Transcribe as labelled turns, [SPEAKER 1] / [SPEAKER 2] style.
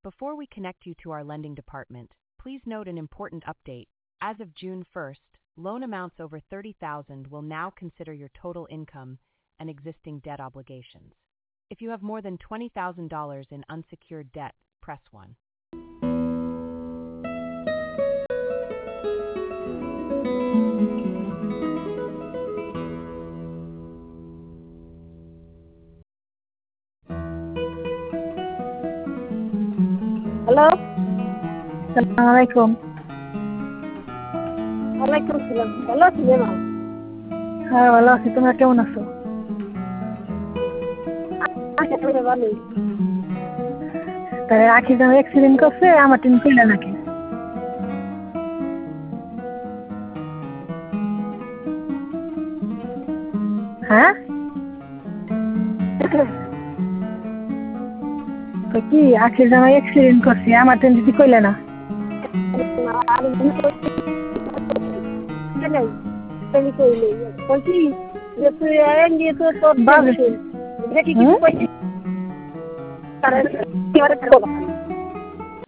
[SPEAKER 1] Before we connect you to our lending department, please note an important update. As of June 1st, loan amounts over $30,000 will now consider your total income and existing debt obligations. If you have more than $20,000 in unsecured debt, press 1.
[SPEAKER 2] Hello,
[SPEAKER 3] আসসালামু আলাইকুম।
[SPEAKER 2] ওয়ালাইকুম আসসালাম। ভালো আছি মা?
[SPEAKER 3] হ্যাঁ ভালো আছি, তোমরা কেমন আছো?
[SPEAKER 2] ভালোই।
[SPEAKER 3] তাই আখি যেন অ্যাক্সিডেন্ট করছে, আমার টিম কইলে নাকি? হ্যাঁ তো কি আখি যেন অ্যাক্সিডেন্ট করছে, আমার টিম যদি কইলে না?
[SPEAKER 2] তোর